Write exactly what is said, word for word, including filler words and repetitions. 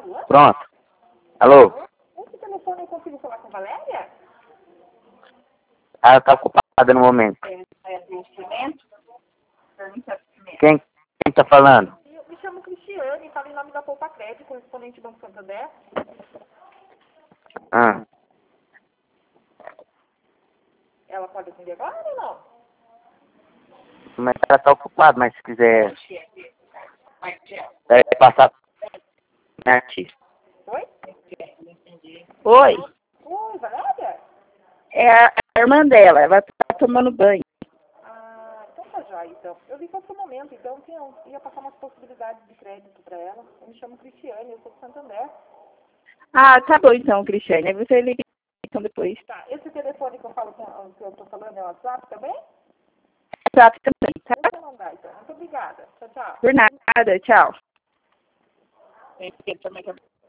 Alô? Pronto. Alô? Esse telefone eu consigo falar com a Valéria? Ela tá ocupada no momento. É, é de instrumento? Pergunta de instrumento. Quem, quem tá falando? Eu me chamo Cristiane, falo em nome da Poupa Crédito, correspondente do Banco Santander. Ah, Ela pode atender agora ou não? mas ela tá ocupada, mas se quiser é, passar né, aqui. Oi? Oi, Oi, Valéria? é a, a irmã dela, ela tá tomando banho. Ah, então tá já, então. Eu vi qualquer momento, então tinha, ia passar umas possibilidades de crédito para ela. Eu me chamo Cristiane, eu sou do Santander. Ah, tá bom então, Cristiane. Aí você liga então depois. Tá, esse telefone que eu falo com que eu tô falando é o WhatsApp também? WhatsApp também, tá? Deixa eu mandar, então. Muito obrigada. Tchau, tchau. Por nada, tchau.